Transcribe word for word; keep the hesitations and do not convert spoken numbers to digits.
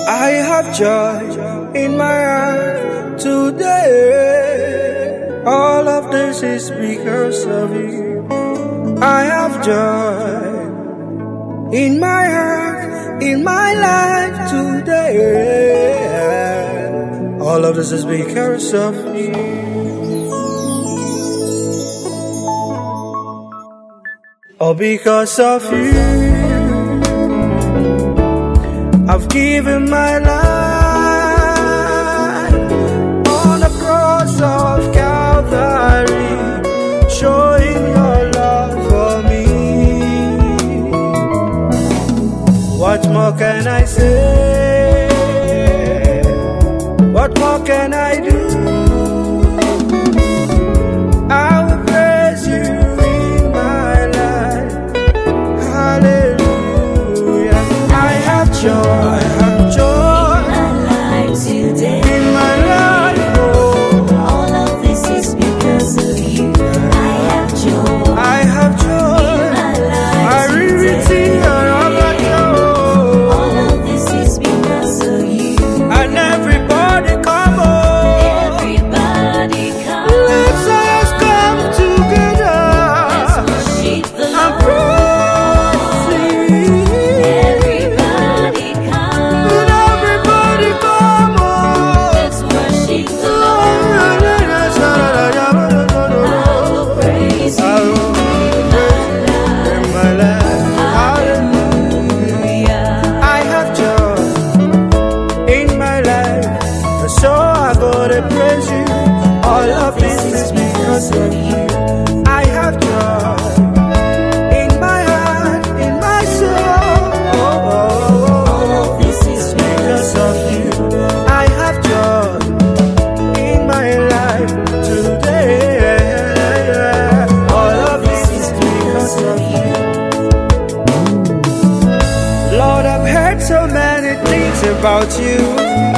I have joy in my heart today. All of this is because of you. I have joy in my heart, in my life today. All of this is because of you. All because of you. I've given my life on the cross of Calvary, showing your love for me. What more can I say? What more can I do? I will praise you in my life. Hallelujah. I have joy. Praise you. All of this is because of you. I have joy in my heart, in my soul. All of this is because of you. I have joy in my life today. All of this is because of you. Lord, I've heard so many things about you.